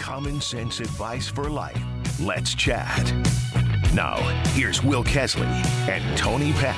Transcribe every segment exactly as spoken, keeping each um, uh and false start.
common sense advice for life. Let's chat. Now, here's Will Kesley and Tony Peck.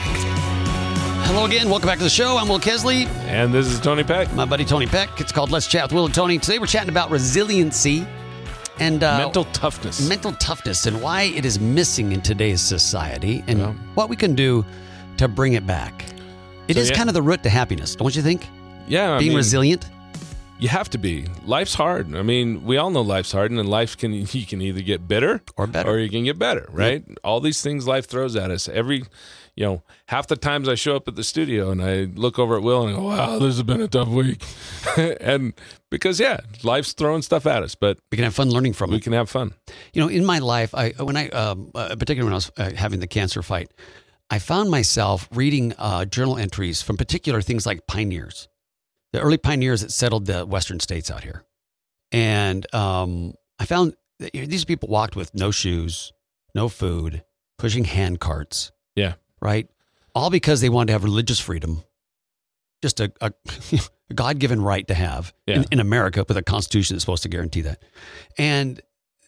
Hello again. Welcome back to the show. I'm Will Kesley. And this is Tony Peck. My buddy Tony Peck. It's called Let's Chat with Will and Tony. Today we're chatting about resiliency and uh, mental toughness. Mental toughness and why it is missing in today's society and yeah. what we can do to bring it back. It so, is yeah. kind of the root to happiness, don't you think? Yeah. I Being mean, resilient. You have to be. Life's hard. I mean, we all know life's hard, and in life can you can either get bitter or better, or you can get better, right? Yep. All these things life throws at us. Every, you know, half the times I show up at the studio and I look over at Will and I go, "Wow, this has been a tough week," and because yeah, life's throwing stuff at us, but we can have fun learning from we it. We can have fun. You know, in my life, I when I um, uh, particularly when I was uh, having the cancer fight, I found myself reading uh, journal entries from particular things like pioneers. The early pioneers that settled the western states out here. And um, I found that these people walked with no shoes, no food, pushing hand carts. Yeah. Right? All because they wanted to have religious freedom. Just a, a, a God-given right to have yeah. in, in America with a constitution that's supposed to guarantee that. And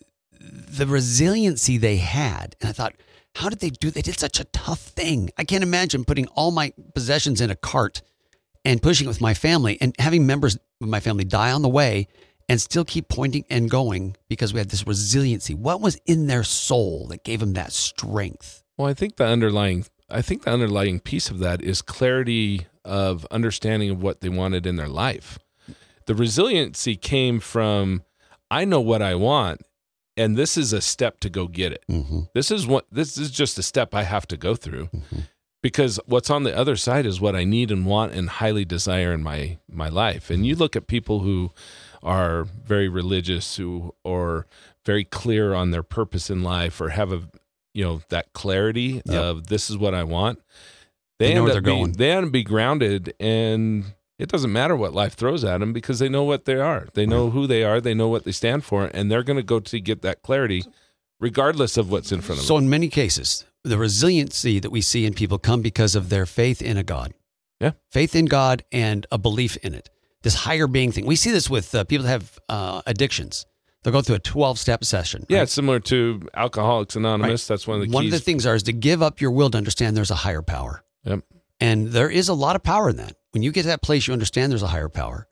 the resiliency they had, and I thought, how did they do? They did such a tough thing. I can't imagine putting all my possessions in a cart and pushing it with my family and having members of my family die on the way and still keep pointing and going because we had this resiliency. What was in their soul that gave them that strength? Well, I think the underlying, I think the underlying piece of that is clarity of understanding of what they wanted in their life. The resiliency came from, I know what I want, and this is a step to go get it. Mm-hmm. This is what, this is just a step I have to go through. Mm-hmm. Because what's on the other side is what I need and want and highly desire in my, my life. And you look at people who are very religious who or very clear on their purpose in life or have a you know that clarity yep. of this is what I want. They, they know end where up they're being, going. They end up be grounded, and it doesn't matter what life throws at them because they know what they are. They know right. who they are. They know what they stand for, and they're going to go to get that clarity regardless of what's in front of so them. So in many cases, the resiliency that we see in people come because of their faith in a God. Yeah. Faith in God and a belief in it. This higher being thing. We see this with uh, people that have uh, addictions. They'll go through a twelve-step session. Yeah, right? it's similar to Alcoholics Anonymous. Right. That's one of the keys. One of the things are is to give up your will to understand there's a higher power. Yep. And there is a lot of power in that. When you get to that place, you understand there's a higher power.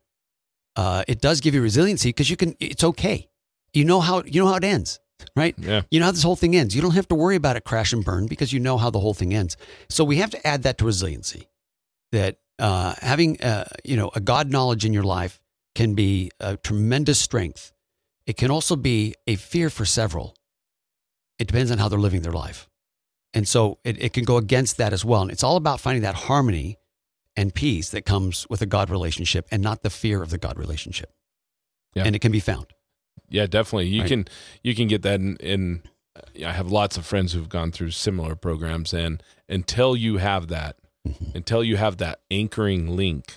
Uh, it does give you resiliency because you can. It's okay. You know how you know how it ends. Right? Yeah. You know how this whole thing ends. You don't have to worry about it crash and burn because you know how the whole thing ends. So we have to add that to resiliency, that uh, having uh, you know a God knowledge in your life can be a tremendous strength. It can also be a fear for several. It depends on how they're living their life. And so it, it can go against that as well. And it's all about finding that harmony and peace that comes with a God relationship and not the fear of the God relationship. Yeah. And it can be found. Yeah, definitely. You Right. can you can get that in, in. I have lots of friends who've gone through similar programs, and until you have that, Mm-hmm. until you have that anchoring link,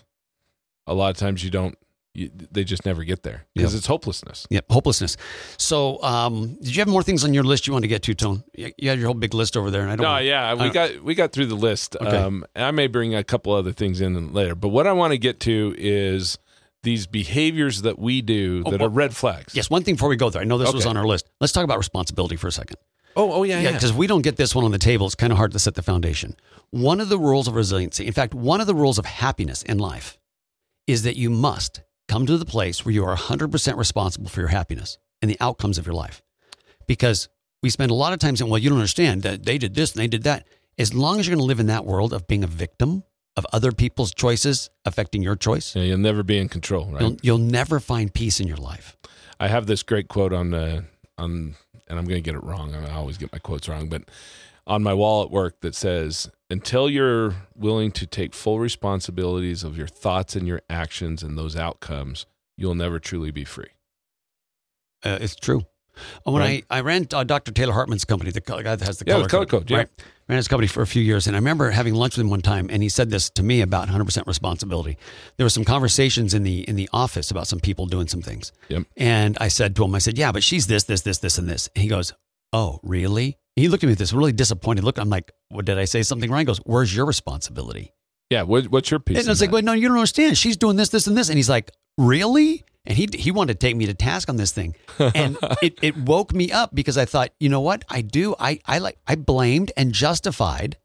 a lot of times you don't. You, they just never get there because Yep. it's hopelessness. Yep, hopelessness. So, um, did you have more things on your list you want to get to, Tone? You you had your whole big list over there, and I don't. No, wanna, yeah, we I- got we got through the list. Okay. Um, and I may bring a couple other things in later, but what I want to get to is these behaviors that we do that Oh, are red flags. Yes, one thing before we go there. I know this was Okay. on our list. Let's talk about responsibility for a second. Oh, oh yeah, Yeah, yeah. because if we don't get this one on the table, it's kind of hard to set the foundation. One of the rules of resiliency, in fact, one of the rules of happiness in life is that you must come to the place where you are one hundred percent responsible for your happiness and the outcomes of your life. Because we spend a lot of time saying, well, you don't understand that they did this and they did that. As long as you're going to live in that world of being a victim of other people's choices affecting your choice, Yeah, you'll never be in control, right? you'll, you'll never find peace in your life. I have this great quote on uh, on, and I'm going to get it wrong. I always get my quotes wrong, but on my wall at work that says, "Until you're willing to take full responsibilities of your thoughts and your actions and those outcomes, you'll never truly be free." Uh, it's true. When Right. I, I ran uh, Doctor Taylor Hartman's company, the co- guy that has the Yeah, color the color code, code, yeah. right? Ran his company for a few years, and I remember having lunch with him one time, and he said this to me about one hundred percent responsibility. There were some conversations in the in the office about some people doing some things, Yep. and I said to him, I said, "Yeah, but she's this, this, this, this, and this." And he goes, "Oh, really?" He looked at me with this really disappointed look. I'm like, "What, did I say something wrong?" He goes, "Where's your responsibility?" Yeah. What, what's your piece? And I was in like, that? "Wait, no, you don't understand. She's doing this, this, and this." And he's like, "Really?" And he he wanted to take me to task on this thing. And it, it woke me up because I thought, you know what? I do. I, I like I blamed and justified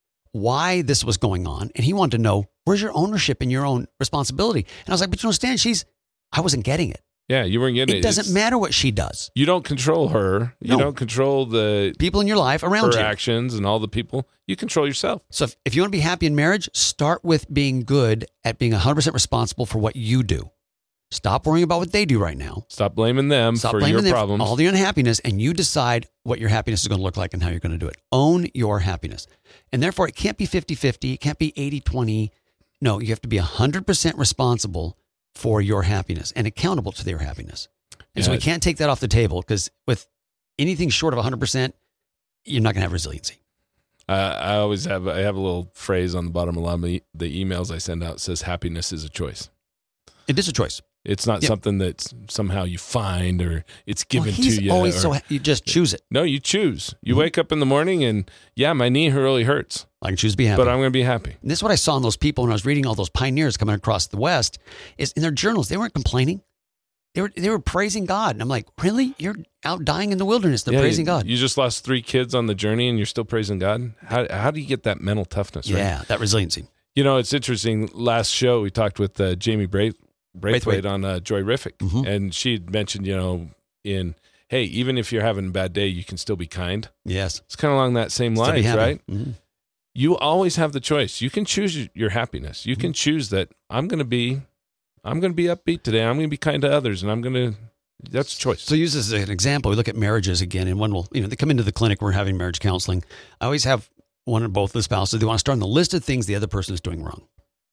why this was going on. And he wanted to know, where's your ownership and your own responsibility? And I was like, but you don't understand, she's, I wasn't getting it. Yeah, you weren't getting it. It doesn't It's, matter what she does. you don't control her. You No. don't control the People in your life around her you. actions and all the people. You control yourself. So if, if you want to be happy in marriage, start with being good at being one hundred percent responsible for what you do. Stop worrying about what they do right now. Stop blaming them Stop for blaming your them problems. for all the unhappiness, and you decide what your happiness is going to look like and how you're going to do it. Own your happiness. And therefore, it can't be fifty-fifty. It can't be eighty-twenty. No, you have to be one hundred percent responsible for your happiness and accountable to their happiness. And so Yeah. we can't take that off the table, because with anything short of one hundred percent, you're not going to have resiliency. Uh, I always have I have a little phrase on the bottom of a lot of the the emails I send out that says happiness is a choice. It is a choice. It's not Yeah. something that somehow you find or it's given Well, he's to you. always or- so, you just choose it. no, you choose. You Mhm. wake up in the morning and yeah, my knee really hurts, I can choose to be happy. but I'm going to be happy. And this is what I saw in those people when I was reading all those pioneers coming across the West, is in their journals, they weren't complaining. They were they were praising God. And I'm like, really? You're out dying in the wilderness. They're Yeah, praising you, God. You just lost three kids on the journey and you're still praising God. How how do you get that mental toughness? Right? Yeah, that resiliency. You know, it's interesting. Last show we talked with uh, Jamie Braith- Braithwaite Braithwaite. on uh, Joyrific, Mhm. and she had mentioned, you know, in hey, even if you're having a bad day, you can still be kind. Yes. It's kind of along that same Still be lines, happy. right? Mhm. You always have the choice. You can choose your happiness. You can choose that I'm going to be, I'm going to be upbeat today. I'm going to be kind to others, and I'm going to. That's a choice. So use this as an example. We look at marriages again, and when we'll, you know, they come into the clinic, we're having marriage counseling. I always have one or both of the spouses, they want to start on the list of things the other person is doing wrong.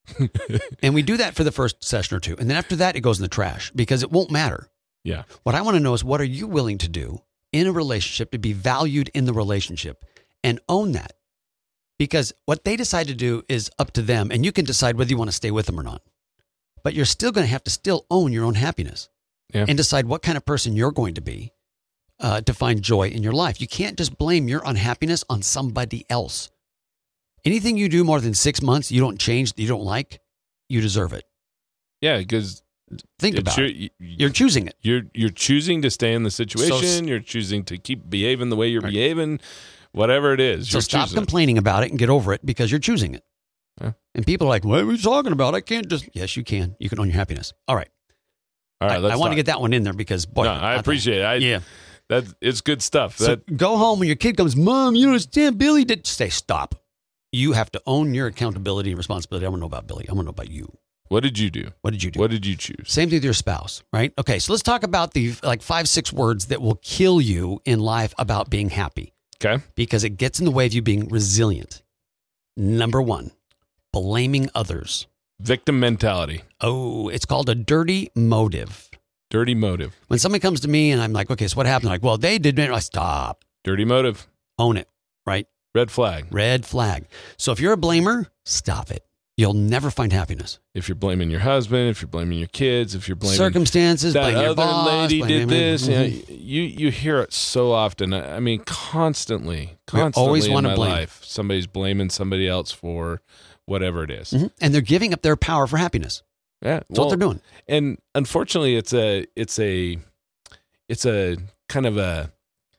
And we do that for the first session or two. And then after that, it goes in the trash because it won't matter. Yeah. What I want to know is, what are you willing to do in a relationship to be valued in the relationship and own that? Because what they decide to do is up to them, and you can decide whether you want to stay with them or not. But you're still going to have to still own your own happiness Yeah. and decide what kind of person you're going to be uh, to find joy in your life. You can't just blame your unhappiness on somebody else. Anything you do more than six months, you don't change, you don't like, you deserve it. Yeah, because Think it's about your, it. you- You're choosing it. You're you're choosing to stay in the situation. So- you're choosing to keep behaving the way you're Right. behaving, whatever it is. So You're stop choosing it. complaining about it and get over it, because you're choosing it. Yeah. And people are like, what are we talking about? I can't just, yes, you can. You can own your happiness. All right. All right, I, let's I want to talk. get that one in there because, boy. No, I appreciate it. I, Yeah. that it's good stuff. So That go home when your kid comes, Mom, you don't understand, Billy did. Say, stop. You have to own your accountability and responsibility. I want to know about Billy. I want to know about you. what did you do? What did you do? What did you choose? Same thing with your spouse, right? Okay, so let's talk about the like five, six words that will kill you in life about being happy, Okay. because it gets in the way of you being resilient. Number one, blaming others. Victim mentality, Oh, it's called a dirty motive. dirty motive, When somebody comes to me and I'm like, okay, so what happened? Like, well, they did it. I stop. dirty motive, Own it, right? red flag. Red flag. So if you're a blamer, stop it. You'll never find happiness. If you're blaming your husband, if you're blaming your kids, if you're blaming Circumstances, that blame your other boss, lady blame did him. this, Mhm. you, know, you you hear it so often. I I mean, constantly, We constantly always in wanna my blame. life, somebody's blaming somebody else for whatever it is. Mhm. And they're giving up their power for happiness. Yeah, That's what they're doing. And unfortunately, it's a it's a it's a kind of a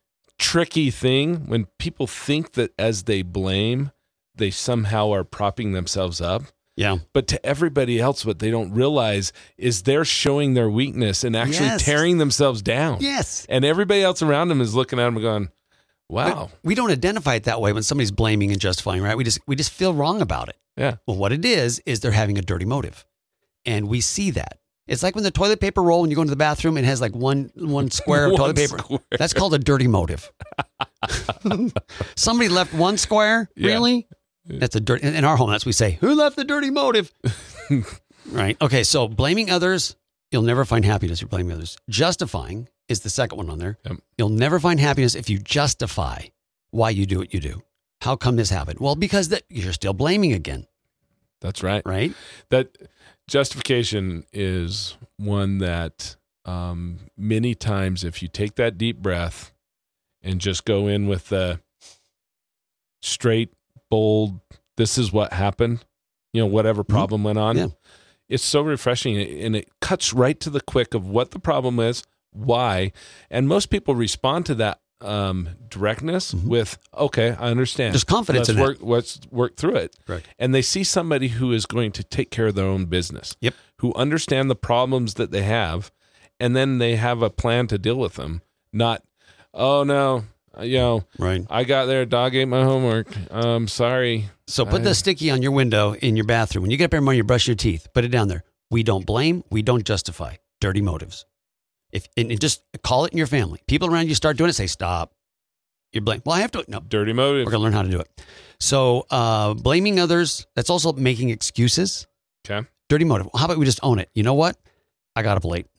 tricky thing when people think that as they blame, they somehow are propping themselves up. Yeah. But to everybody else, what they don't realize is they're showing their weakness and actually Yes. tearing themselves down. Yes. And everybody else around them is looking at them and going, wow. But we don't identify it that way when somebody's blaming and justifying, right? We just we just feel wrong about it. Yeah. Well, what it is is they're having a dirty motive, and we see that. It's like when the toilet paper roll, when you go into the bathroom, and it has like one one square of One toilet paper. square. That's called a dirty motive. Somebody left one square. Yeah. Really? That's a dirt. In our home, that's what we say. Who left the dirty motive? Right. Okay. So blaming others, you'll never find happiness. You're blaming others. Justifying is the second one on there. Yep. You'll never find happiness if you justify why you do what you do. How come this happened? Well, because that you're still blaming again, That's right. right? That justification is one that um, many times, if you take that deep breath and just go in with the straight, bold, this is what happened, you know, whatever problem went on, Yeah. it's so refreshing, and it cuts right to the quick of what the problem is, why, and most people respond to that um, directness mm-hmm. with, okay, I understand. There's confidence let's in work, that. Let's work through it. Right. And they see somebody who is going to take care of their own business, yep. who understand the problems that they have, and then they have a plan to deal with them. Not, oh no, you know, right. I got there, dog ate my homework. I'm sorry. So put I, the sticky on your window in your bathroom. When you get up every morning, you brush your teeth, put it down there. We don't blame, we don't justify. Dirty motives. If and, and just call it in your family. People around you start doing it, say, stop. You blame. Well, I have to. No. Dirty motive. We're going to learn how to do it. So uh, blaming others, that's also making excuses. Okay. Dirty motive. How about we just own it? You know what? I got up late.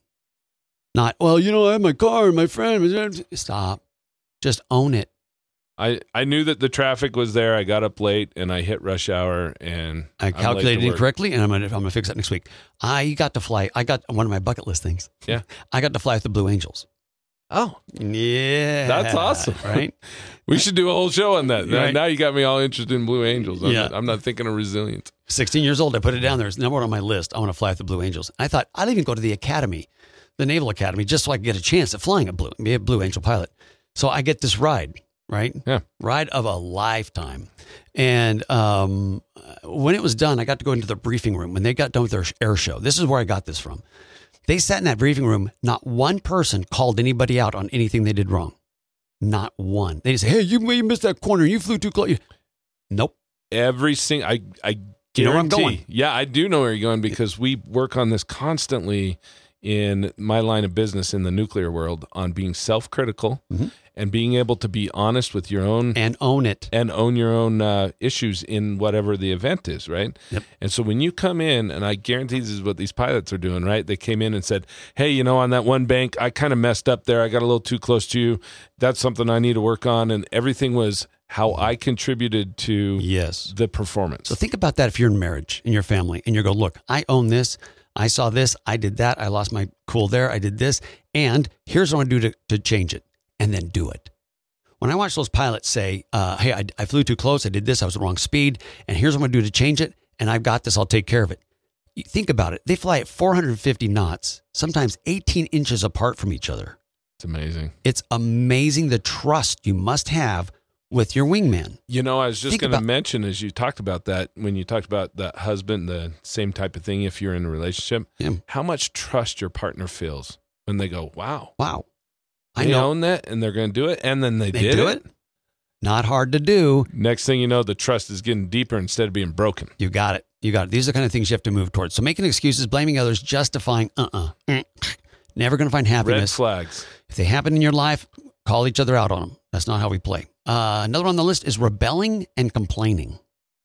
Not, well, you know, I have my car and my friend. Stop. Just own it. I, I knew that the traffic was there. I got up late and I hit rush hour and I calculated it incorrectly, and I'm gonna I'm gonna fix that next week. I got to fly. I got one of my bucket list things. Yeah, I got to fly with the Blue Angels. Oh, yeah, that's awesome, right? We should do a whole show on that. Right. Now you got me all interested in Blue Angels. I'm, yeah. not, I'm not thinking of resilience. sixteen years old, I put it down there. It's number one on my list. I want to fly with the Blue Angels. I thought I'd even go to the academy, the Naval Academy, just so I could get a chance at flying a Blue, be a Blue Angel pilot. So I get this ride. Right? Yeah. Ride of a lifetime. And um, when it was done, I got to go into the briefing room. When they got done with their air show, this is where I got this from. They sat in that briefing room. Not one person called anybody out on anything they did wrong. Not one. They just say, hey, you, you missed that corner. You flew too close. Nope. Every single, I, I guarantee. You know where I'm going? Yeah, I do know where you're going because we work on this constantly in my line of business in the nuclear world on being self-critical mm-hmm. and being able to be honest with your own and own it and own your own uh, issues in whatever the event is, right? Yep. And so when you come in, and I guarantee this is what these pilots are doing, right? They came in and said, hey, you know, on that one bank, I kind of messed up there. I got a little too close to you. That's something I need to work on. And everything was how I contributed to yes. the performance. So think about that if you're in marriage, in your family, and you go, look, I own this. I saw this, I did that, I lost my cool there, I did this, and here's what I'm going to do to change it, and then do it. When I watch those pilots say, uh, hey, I, I flew too close, I did this, I was the wrong speed, and here's what I'm going to do to change it, and I've got this, I'll take care of it. You think about it. They fly at four hundred fifty knots, sometimes eighteen inches apart from each other. It's amazing. It's amazing the trust you must have with your wingman. You know, I was just going to about- mention, as you talked about that, when you talked about that husband, the same type of thing, if you're in a relationship, Yeah. how much trust your partner feels when they go, wow, Wow. I they know. own that and they're going to do it. And then they, They did do it. it. Not hard to do. Next thing you know, the trust is getting deeper instead of being broken. You got it. You got it. These are the kind of things you have to move towards. So making excuses, blaming others, justifying, uh-uh. Mm. Never going to find Red happiness. flags. If they happen in your life, call each other out on them. That's not how we play. Uh, another on the list is rebelling and complaining.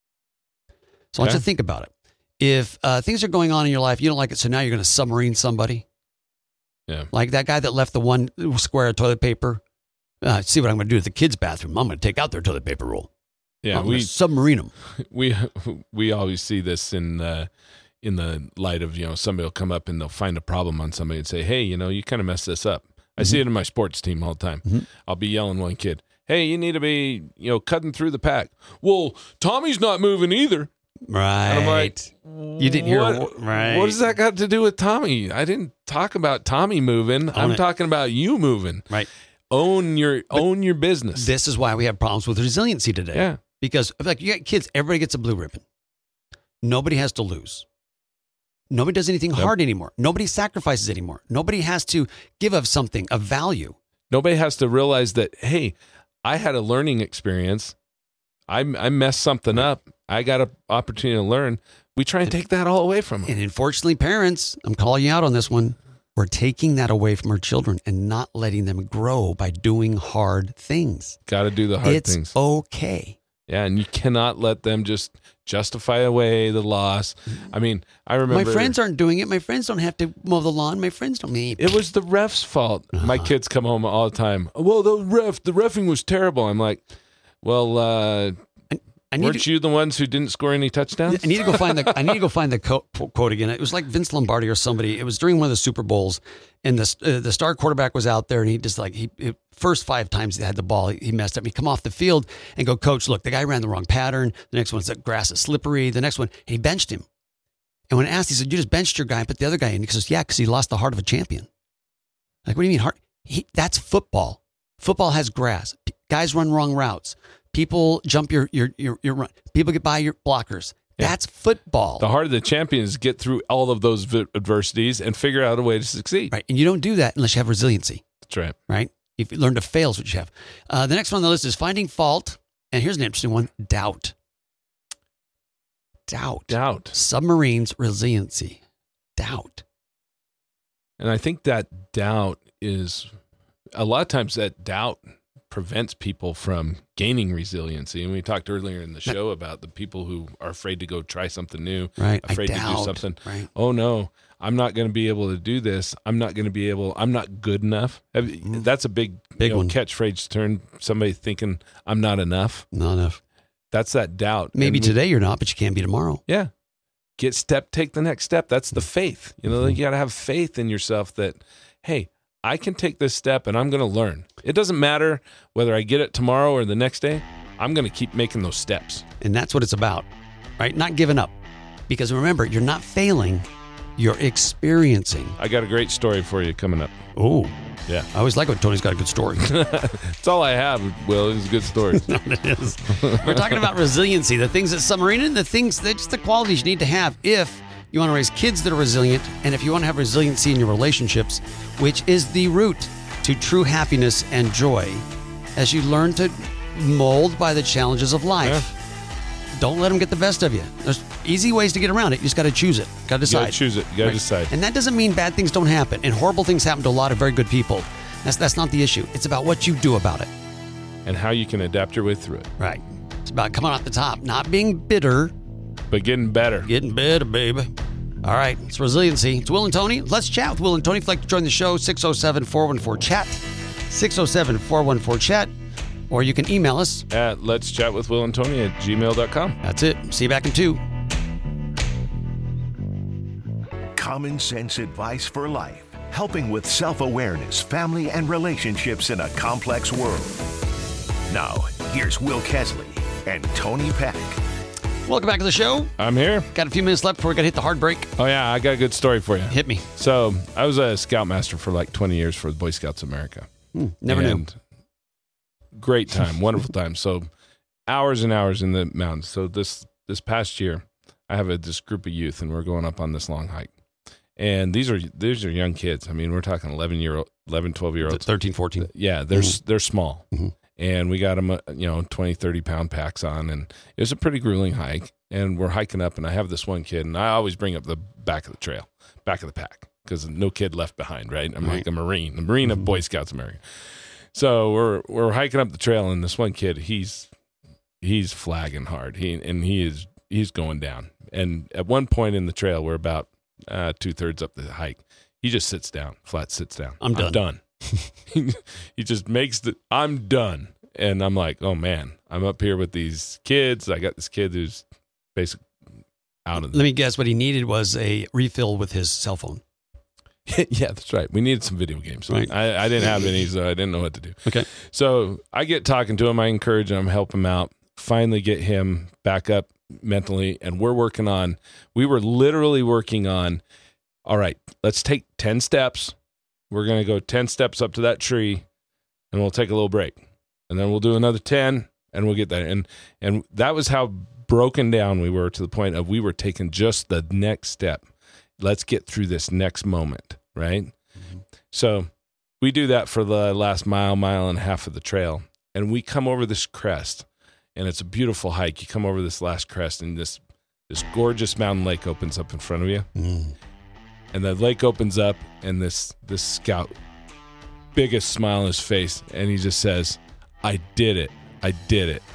So I want Okay. you to think about it. If uh, things are going on in your life, you don't like it, so now you're going to submarine somebody. Yeah. Like that guy that left the one square of toilet paper. Uh, see what I'm going to do to the kids' bathroom. I'm going to take out their toilet paper roll. Yeah, I'm we going to submarine them. we we always see this in the in the light of, you know, somebody will come up and they'll find a problem on somebody and say, hey, you know, you kind of messed this up. I Mm-hmm. see it in my sports team all the time. Mm-hmm. I'll be yelling one kid, hey, you need to be, you know, cutting through the pack. Well, Tommy's not moving either. Right. And I'm like, you didn't hear, what, right. What does that got to do with Tommy? I didn't talk about Tommy moving. Own I'm it. talking about you moving. Right. Own your own your business. This is why we have problems with resiliency today. Yeah. Because like you got kids, everybody gets a blue ribbon. Nobody has to lose. Nobody does anything Yep. hard anymore. Nobody sacrifices anymore. Nobody has to give of something of value. Nobody has to realize that, hey, I had a learning experience. I, I messed something up. I got an opportunity to learn. We try and take that all away from them. And unfortunately, parents, I'm calling you out on this one. We're taking that away from our children and not letting them grow by doing hard things. Got to do the hard it's things. okay. Yeah, and you cannot let them just justify away the loss. I mean, I remember My friends aren't doing it. My friends don't have to mow the lawn. My friends don't need it was the ref's fault. Uh-huh. My kids come home all the time. Well, the ref, the reffing was terrible. I'm like, well, uh, I need weren't to, you the ones who didn't score any touchdowns? I need to go find the. I need to go find the quote, quote again. It was like Vince Lombardi or somebody. It was during one of the Super Bowls, and the uh, the star quarterback was out there, and he just like he, he first five times he had the ball, he, he messed up. He come off the field and go, coach, look, the guy ran the wrong pattern. The next one's the grass is slippery. The next one, and he benched him. And when asked, he said, you just benched your guy and put the other guy in. He says, yeah, because he lost the heart of a champion. Like, what do you mean heart? He, that's football. Football has grass. P- guys run wrong routes. People jump your, your, your, your run. People get by your blockers. Yeah. That's football. The heart of the champion is get through all of those v- adversities and figure out a way to succeed. Right. And you don't do that unless you have resiliency. That's right. Right. If you learn to fail is what you have. Uh, the next one on the list is finding fault. And here's an interesting one. Doubt. Doubt. Doubt. Submarines resiliency. Doubt. And I think that doubt is, a lot of times that doubt prevents people from gaining resiliency. And we talked earlier in the show about the people who are afraid to go try something new, right. afraid I to doubt. do something. Right. Oh no, I'm not going to be able to do this. I'm not going to be able, I'm not good enough. Mm. That's a big, big you know, one. catchphrase to turn somebody thinking I'm not enough. Not enough. That's that doubt. Maybe and today you're not, but you can be tomorrow. Yeah. Get step, take the next step. That's the faith. You know, Mm-hmm. you got to have faith in yourself that, hey, I can take this step and I'm going to learn. It doesn't matter whether I get it tomorrow or the next day. I'm going to keep making those steps. And that's what it's about, right? Not giving up. Because remember, you're not failing, you're experiencing. I got a great story for you coming up. Oh, Yeah. I always like when Tony's got a good story. That's all I have, Will, is a good story. No, it is. We're talking about resiliency, the things that submarine and the things, that just the qualities you need to have if you want to raise kids that are resilient, and if you want to have resiliency in your relationships, which is the root to true happiness and joy as you learn to mold by the challenges of life. Yeah. Don't let them get the best of you. There's easy ways to get around it. You just got to choose it. Got to You decide. got to choose it. You got to Right. decide. And that doesn't mean bad things don't happen, and horrible things happen to a lot of very good people. That's that's not the issue. It's about what you do about it. And how you can adapt your way through it. Right. It's about coming out the top, not being bitter, But getting better. getting better, baby. All right, it's resiliency. It's Will and Tony. Let's chat with Will and Tony. If you'd like to join the show, six oh seven, four one four, chat, six oh seven, four one four, chat, or you can email us. At let's chat with Will and Tony at gmail dot com. That's it. See you back in two. Common sense advice for life, helping with self-awareness, family, and relationships in a complex world. Now, here's Will Kesley and Tony Peck. Welcome back to the show. I'm here. Got a few minutes left before we got to hit the hard break. Oh, yeah, I got a good story for you. Hit me. So I was a scoutmaster for like twenty years for the Boy Scouts of America. Hmm, never and knew. Great time, wonderful time. So hours and hours in the mountains. So this this past year, I have a, this group of youth, and we're going up on this long hike. And these are these are young kids. I mean, we're talking eleven year old, eleven, twelve year olds. thirteen, fourteen. Yeah, they're Mhm. they're small. Mhm. And we got them, uh, you know, twenty, thirty pound packs on, and it was a pretty grueling hike. And we're hiking up, and I have this one kid, and I always bring up the back of the trail, back of the pack, because no kid left behind, right? I'm Right. like a Marine, the Marine Mm-hmm. of Boy Scouts America. So we're we're hiking up the trail, and this one kid, he's he's flagging hard. He and he is he's going down. And at one point in the trail, we're about uh, two thirds up the hike. He just sits down, flat sits down. I'm done. I'm done. he, he just makes the I'm done. And I'm like, oh man, I'm up here with these kids. I got this kid who's basically out of the Let me guess, what he needed was a refill with his cell phone. yeah, that's right. We needed some video games. Right. I, I didn't have any, so I didn't know what to do. Okay. So I get talking to him. I encourage him, help him out, finally get him back up mentally. And we're working on, we were literally working on, all right, let's take ten steps. We're going to go ten steps up to that tree, and we'll take a little break. And then we'll do another ten, and we'll get there. And and that was how broken down we were, to the point of we were taking just the next step. Let's get through this next moment, right? Mm-hmm. So we do that for the last mile, mile and a half of the trail. And we come over this crest, and it's a beautiful hike. You come over this last crest, and this this gorgeous mountain lake opens up in front of you. Mm. And the lake opens up, and this this scout, biggest smile on his face, and he just says, I did it. I did it.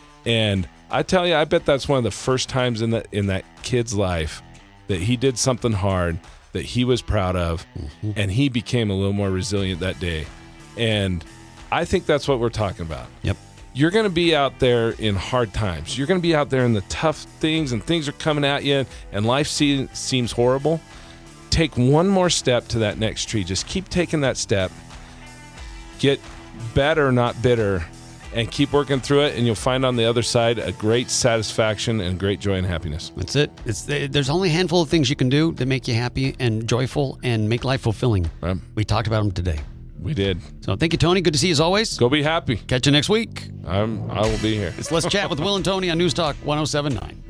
And I tell you, I bet that's one of the first times in that in that kid's life that he did something hard that he was proud of, mm-hmm. and he became a little more resilient that day. And I think that's what we're talking about. Yep. You're going to be out there in hard times. You're going to be out there in the tough things, and things are coming at you, and life se- seems horrible. Take one more step to that next tree. Just keep taking that step. Get better, not bitter, and keep working through it, and you'll find on the other side a great satisfaction and great joy and happiness. That's it. It's there's only a handful of things you can do that make you happy and joyful and make life fulfilling. Right. We talked about them today. We did. So thank you, Tony. Good to see you as always. Go be happy. Catch you next week. I'm, I will be here. It's Let's Chat with Will and Tony on News Talk one oh seven point nine.